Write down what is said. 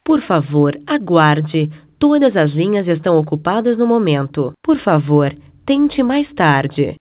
Por favor, aguarde. Todas as linhas estão ocupadas no momento. Por favor, tente mais tarde.